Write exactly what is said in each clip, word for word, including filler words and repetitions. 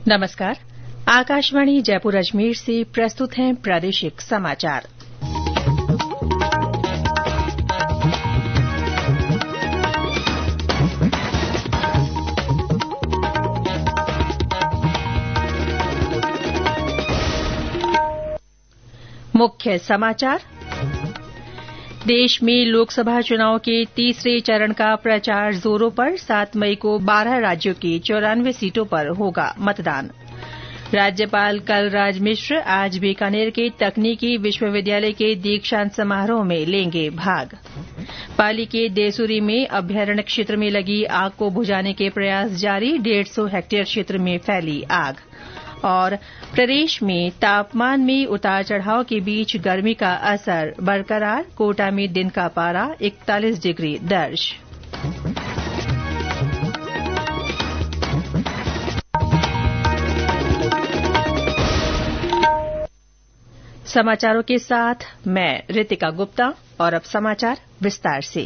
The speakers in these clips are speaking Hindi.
नमस्कार। आकाशवाणी जयपुर अजमेर से प्रस्तुत हैं प्रादेशिक समाचार। मुख्य समाचार। देश में लोकसभा चुनाव के तीसरे चरण का प्रचार जोरों पर। सात मई को बारह राज्यों की चौरानवे सीटों पर होगा मतदान। राज्यपाल कलराज मिश्र आज बीकानेर के तकनीकी विश्वविद्यालय के दीक्षांत समारोह में लेंगे भाग। पाली के देसुरी में अभ्यारण्य क्षेत्र में लगी आग को बुझाने के प्रयास जारी। डेढ़ सौ हेक्टेयर क्षेत्र में फैली आग। और प्रदेश में तापमान में उतार चढ़ाव के बीच गर्मी का असर बरकरार। कोटा में दिन का पारा इकतालीस डिग्री दर्ज। समाचारों के साथ मैं रितिका गुप्ता। और अब समाचार विस्तार से।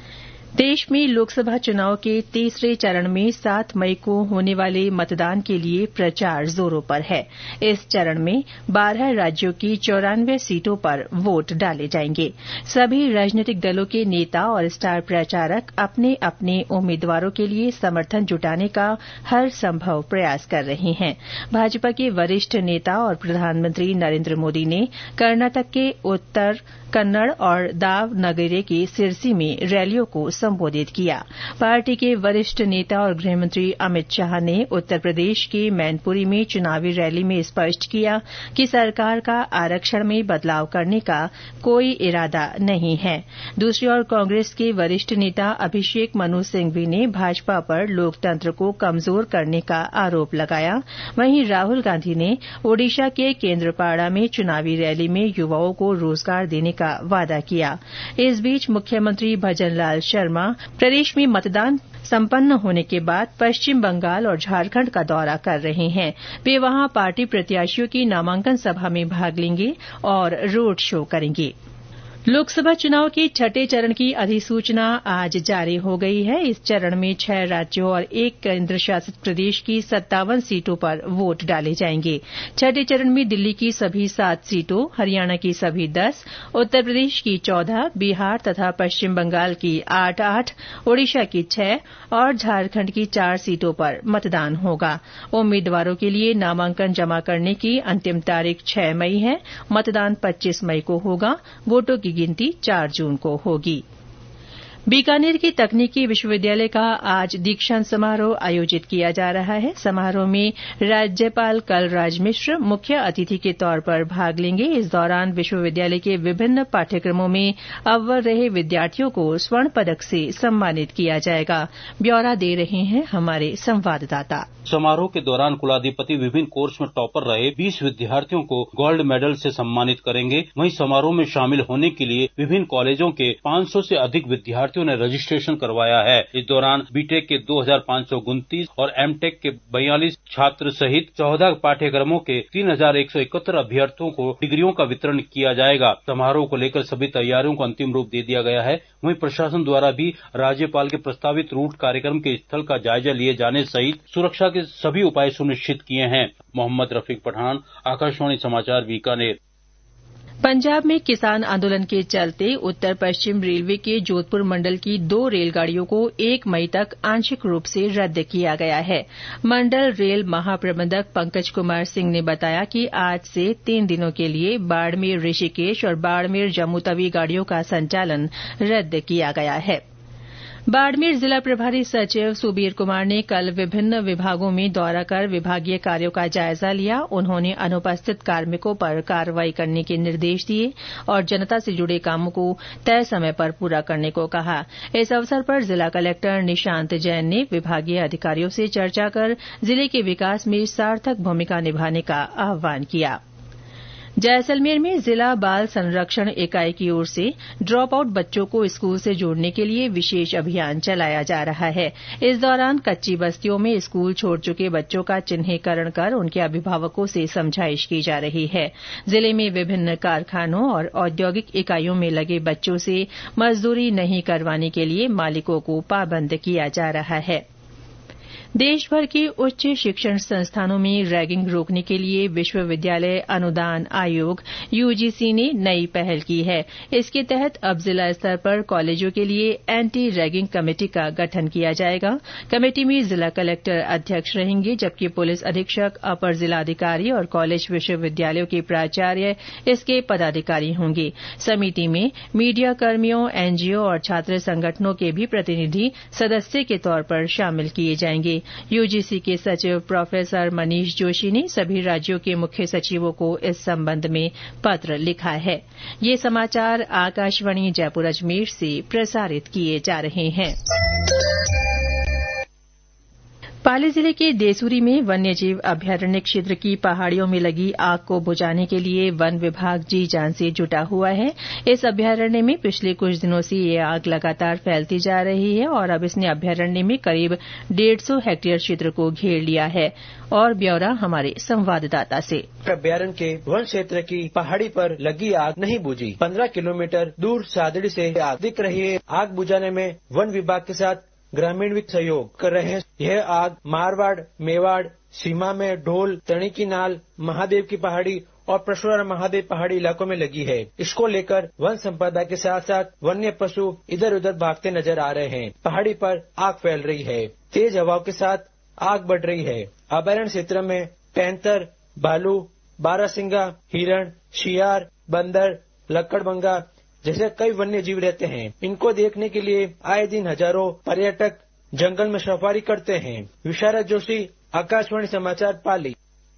देश में लोकसभा चुनाव के तीसरे चरण में सात मई को होने वाले मतदान के लिए प्रचार जोरों पर है। इस चरण में बारह राज्यों की चौरानवे सीटों पर वोट डाले जाएंगे। सभी राजनीतिक दलों के नेता और स्टार प्रचारक अपने अपने उम्मीदवारों के लिए समर्थन जुटाने का हर संभव प्रयास कर रहे हैं। भाजपा के वरिष्ठ नेता और प्रधानमंत्री नरेंद्र मोदी ने कर्नाटक के उत्तर कन्नड़ और दावनगरे के सिरसी में रैलियों को संबोधित किया। पार्टी के वरिष्ठ नेता और गृहमंत्री अमित शाह ने उत्तर प्रदेश के मैनपुरी में चुनावी रैली में स्पष्ट किया कि सरकार का आरक्षण में बदलाव करने का कोई इरादा नहीं है। दूसरी ओर कांग्रेस के वरिष्ठ नेता अभिषेक मनु सिंघवी ने भाजपा पर लोकतंत्र को कमजोर करने का आरोप लगाया। वहीं राहुल गांधी ने ओडिशा के केंद्रपाड़ा में चुनावी रैली में युवाओं को रोजगार देने का वादा किया। इस बीच मुख्यमंत्री भजनलाल शर्मा प्रदेश में मतदान संपन्न होने के बाद पश्चिम बंगाल और झारखंड का दौरा कर रहे हैं। वे वहां पार्टी प्रत्याशियों की नामांकन सभा में भाग लेंगे और रोड शो करेंगे। लोकसभा चुनाव के छठे चरण की अधिसूचना आज जारी हो गई है। इस चरण में छह राज्यों और एक केंद्र शासित प्रदेश की सत्तावन सीटों पर वोट डाले जाएंगे। छठे चरण में दिल्ली की सभी सात सीटों, हरियाणा की सभी दस, उत्तर प्रदेश की चौदह, बिहार तथा पश्चिम बंगाल की आठ आठ, ओडिशा की छह और झारखंड की चार सीटों पर मतदान होगा। उम्मीदवारों के लिए नामांकन जमा करने की अंतिम तारीख छह मई है। मतदान पच्चीस मई को होगा। वोटों की गिनती चार जून को होगी। बीकानेर के तकनीकी विश्वविद्यालय का आज दीक्षांत समारोह आयोजित किया जा रहा है। समारोह में राज्यपाल कलराज मिश्र मुख्य अतिथि के तौर पर भाग लेंगे। इस दौरान विश्वविद्यालय के विभिन्न पाठ्यक्रमों में अव्वल रहे विद्यार्थियों को स्वर्ण पदक से सम्मानित किया जाएगा। ब्यौरा दे रहे हैं हमारे संवाददाता। समारोह के दौरान कुलाधिपति विभिन्न कोर्स में टॉपर रहे बीस विद्यार्थियों को गोल्ड मेडल से सम्मानित करेंगे। वहीं समारोह में शामिल होने के लिए विभिन्न कॉलेजों के पाँच सौ से अधिक विद्यार्थियों ने रजिस्ट्रेशन करवाया है। इस दौरान बीटेक के दो हजार पाँच सौ उनतीस और एमटेक के बयालीस छात्र सहित चौदह पाठ्यक्रमों के तीन हजार एक सौ इकहत्तर अभ्यर्थियों को डिग्रियों का वितरण किया जाएगा। समारोह को लेकर सभी तैयारियों को अंतिम रूप दे दिया गया है। वहीं प्रशासन द्वारा भी राज्यपाल के प्रस्तावित रूट कार्यक्रम के स्थल का जायजा लिए जाने सहित सुरक्षा के सभी उपाय सुनिश्चित किए हैं। मोहम्मद रफीक पठान, आकाशवाणी समाचार, बीकानेर। पंजाब में किसान आंदोलन के चलते उत्तर पश्चिम रेलवे के जोधपुर मंडल की दो रेलगाड़ियों को एक मई तक आंशिक रूप से रद्द किया गया है। मंडल रेल महाप्रबंधक पंकज कुमार सिंह ने बताया कि आज से तीन दिनों के लिए बाड़मेर ऋषिकेश और बाड़मेर जम्मूतवी गाड़ियों का संचालन रद्द किया गया है। बाड़मेर जिला प्रभारी सचिव सुबीर कुमार ने कल विभिन्न विभागों में दौरा कर विभागीय कार्यों का जायजा लिया। उन्होंने अनुपस्थित कार्मिकों पर कार्रवाई करने के निर्देश दिए और जनता से जुड़े कामों को तय समय पर पूरा करने को कहा। इस अवसर पर जिला कलेक्टर निशांत जैन ने विभागीय अधिकारियों से चर्चा कर जिले के विकास में सार्थक भूमिका निभाने का आह्वान किया। जैसलमेर में जिला बाल संरक्षण इकाई की ओर से ड्रॉप आउट बच्चों को स्कूल से जोड़ने के लिए विशेष अभियान चलाया जा रहा है। इस दौरान कच्ची बस्तियों में स्कूल छोड़ चुके बच्चों का चिन्हीकरण कर उनके अभिभावकों से समझाइश की जा रही है। जिले में विभिन्न कारखानों और औद्योगिक इकाइयों में लगे बच्चों से मजदूरी नहीं करवाने के लिए मालिकों को पाबंद किया जा रहा है। देश भर के उच्च शिक्षण संस्थानों में रैगिंग रोकने के लिए विश्वविद्यालय अनुदान आयोग यूजीसी ने नई पहल की है। इसके तहत अब जिला स्तर पर कॉलेजों के लिए एंटी रैगिंग कमेटी का गठन किया जाएगा। कमेटी में जिला कलेक्टर अध्यक्ष रहेंगे, जबकि पुलिस अधीक्षक, अपर जिलाधिकारी और कॉलेज विश्वविद्यालयों के प्राचार्य इसके पदाधिकारी होंगे। समिति में मीडिया कर्मियों, एनजीओ और छात्र संगठनों के भी प्रतिनिधि सदस्य के तौर पर शामिल किए जाएंगे। यूजीसी के सचिव प्रोफेसर मनीष जोशी ने सभी राज्यों के मुख्य सचिवों को इस संबंध में पत्र लिखा है। ये समाचार आकाशवाणी जयपुर अजमेर से प्रसारित किए जा रहे हैं। पाली जिले के देसूरी में वन्यजीव अभ्यारण्य क्षेत्र की पहाड़ियों में लगी आग को बुझाने के लिए वन विभाग जी जान से जुटा हुआ है। इस अभ्यारण्य में पिछले कुछ दिनों से ये आग लगातार फैलती जा रही है और अब इसने अभ्यारण्य में करीब डेढ़ सौ हेक्टेयर क्षेत्र को घेर लिया है। और ब्यौरा हमारे संवाददाता से। अभ्यारण्य के वन क्षेत्र की पहाड़ी पर लगी आग नहीं बुझी। पंद्रह किलोमीटर दूर सादड़ी से आग दिख रही है। आग बुझाने में वन विभाग के साथ ग्रामीण भी सहयोग कर रहे हैं। यह आग मारवाड़, मेवाड़ सीमा में ढोल, तणी की नाल, महादेव की पहाड़ी और परशुराम महादेव पहाड़ी इलाकों में लगी है। इसको लेकर वन संपदा के साथ साथ वन्य पशु इधर उधर भागते नजर आ रहे हैं। पहाड़ी पर आग फैल रही है। तेज हवाओं के साथ आग बढ़ रही है। अभयारण्य क्षेत्र में पैंतर, भालू, बारहसिंगा, हिरण, शियार, बंदर, लक्कड़बंगा जैसे कई वन्य जीव रहते हैं। इनको देखने के लिए आए दिन हजारों पर्यटक जंगल में सफारी करते हैं। विशारद जोशी, आकाशवाणी समाचार, पाली।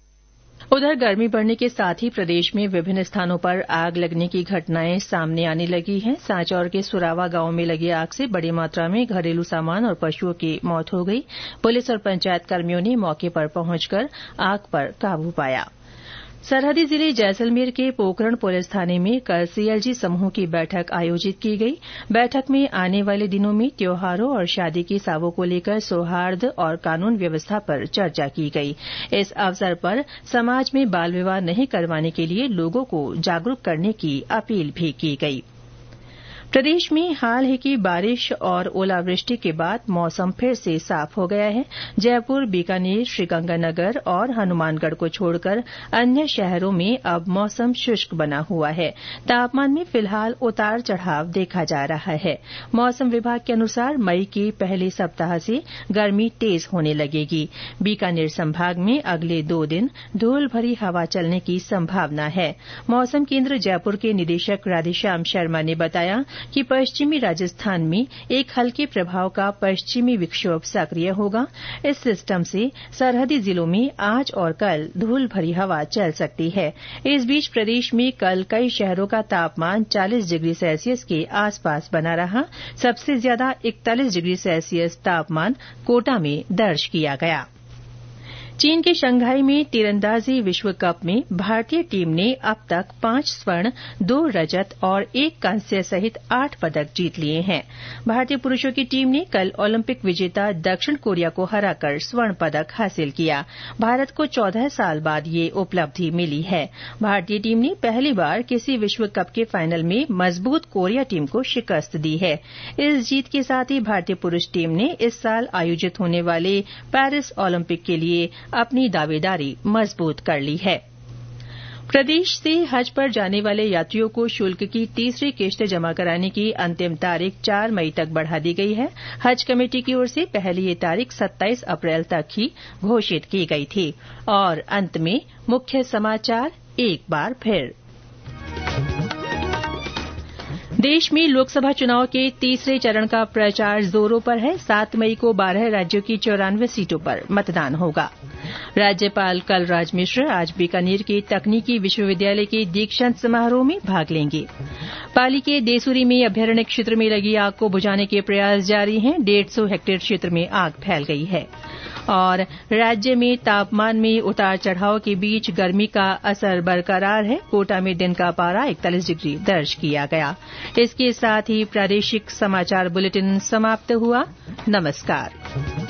उधर गर्मी बढ़ने के साथ ही प्रदेश में विभिन्न स्थानों पर आग लगने की घटनाएं सामने आने लगी हैं। सांचौर के सुरावा गांव में लगी आग से बड़ी मात्रा में घरेलू सामान और पशुओं की मौत हो गई। पुलिस और पंचायत कर्मियों ने मौके पर पहुंचकर आग पर काबू पाया। सरहदी जिले जैसलमेर के पोकरण पुलिस थाने में कल सीएलजी समूह की बैठक आयोजित की गई। बैठक में आने वाले दिनों में त्योहारों और शादी की सावों को लेकर सौहार्द और कानून व्यवस्था पर चर्चा की गई। इस अवसर पर समाज में बाल विवाह नहीं करवाने के लिए लोगों को जागरूक करने की अपील भी की गई। प्रदेश में हाल ही की बारिश और ओलावृष्टि के बाद मौसम फिर से साफ हो गया है। जयपुर, बीकानेर, श्रीगंगानगर और हनुमानगढ़ को छोड़कर अन्य शहरों में अब मौसम शुष्क बना हुआ है। तापमान में फिलहाल उतार चढ़ाव देखा जा रहा है। मौसम विभाग के अनुसार मई के पहले सप्ताह से गर्मी तेज होने लगेगी। बीकानेर संभाग में अगले दो दिन धूल भरी हवा चलने की संभावना है। मौसम केंद्र जयपुर के निदेशक राधेश्याम शर्मा ने बताया कि पश्चिमी राजस्थान में एक हल्के प्रभाव का पश्चिमी विक्षोभ सक्रिय होगा। इस सिस्टम से सरहदी जिलों में आज और कल धूल भरी हवा चल सकती है। इस बीच प्रदेश में कल कई शहरों का तापमान चालीस डिग्री सेल्सियस के आसपास बना रहा। सबसे ज्यादा इकतालीस डिग्री सेल्सियस तापमान कोटा में दर्ज किया गया। चीन के शंघाई में तीरंदाजी विश्व कप में भारतीय टीम ने अब तक पांच स्वर्ण, दो रजत और एक कांस्य सहित आठ पदक जीत लिए हैं। भारतीय पुरुषों की टीम ने कल ओलंपिक विजेता दक्षिण कोरिया को हराकर स्वर्ण पदक हासिल किया। भारत को चौदह साल बाद ये उपलब्धि मिली है। भारतीय टीम ने पहली बार किसी विश्व कप के फाइनल में मजबूत कोरिया टीम को शिकस्त दी है। इस जीत के साथ ही भारतीय पुरुष टीम ने इस साल आयोजित होने वाले पेरिस ओलंपिक के लिए अपनी दावेदारी मजबूत कर ली है। प्रदेश से हज पर जाने वाले यात्रियों को शुल्क की तीसरी किश्त जमा कराने की अंतिम तारीख चार मई तक बढ़ा दी गई है। हज कमेटी की ओर से पहले ये तारीख सत्ताईस अप्रैल तक ही घोषित की गई थी। और अंत में मुख्य समाचार एक बार फिर। देश में लोकसभा चुनाव के तीसरे चरण का प्रचार जोरों पर है। सात मई को बारह राज्यों की चौरानवे सीटों पर मतदान होगा। राज्यपाल कलराज मिश्र आज बीकानेर के तकनीकी विश्वविद्यालय के दीक्षांत समारोह में भाग लेंगे। पाली के देसूरी में अभ्यारण्य क्षेत्र में लगी आग को बुझाने के प्रयास जारी हैं। डेढ़ सौ हेक्टेयर क्षेत्र में आग फैल गई है। और राज्य में तापमान में उतार चढ़ाव के बीच गर्मी का असर बरकरार है। कोटा में दिन का पारा इकतालीस डिग्री दर्ज किया गया। इसके साथ ही प्रादेशिक समाचार बुलेटिन समाप्त हुआ। नमस्कार।